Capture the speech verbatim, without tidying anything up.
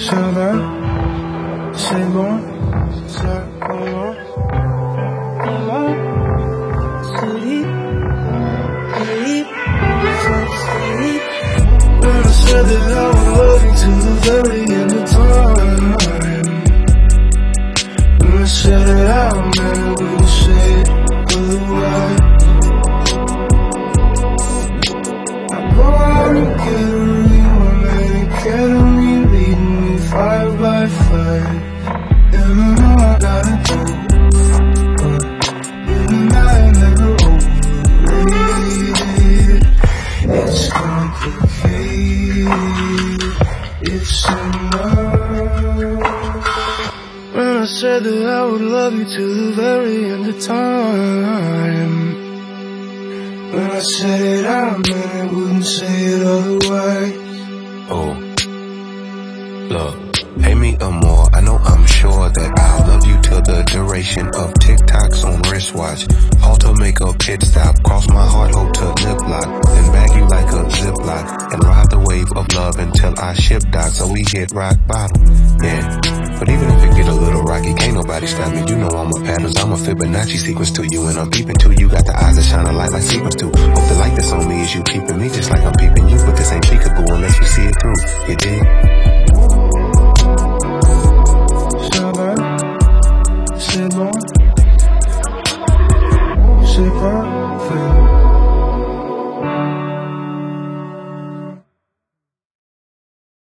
ça va, c'est bon, ça commence. Comment, sleep, sleep, sleep. When I said that I would love you to the very end of time. When I said it out, man, I wouldn't say it otherwise. I wanna get a real man, get on me, leading me five by five. And I know I gotta do, but and I never overrated. It's complicated, it's enough. When I said that I would love you to the very end of time. When I said it out, man, I wouldn't say it otherwise. Oh, look, pay me a more. I know I'm sure that I'll love you till the duration of TikToks on wristwatch. Auto make a pit stop, cross my heart, hope to lip lock, then bag you like a ziplock, and ride the wave of love until I ship dock, so we hit rock bottom. Yeah, but even if it get a little rocky, can't nobody stop me. You know I'm a patterns, I'm a Fibonacci sequence to you, and I'm peeping to you. Got the eyes that shine a light like sequence too. Hope the light that's on me is you peeping me, just like I'm peeping you. But this ain't peekaboo unless you see it through.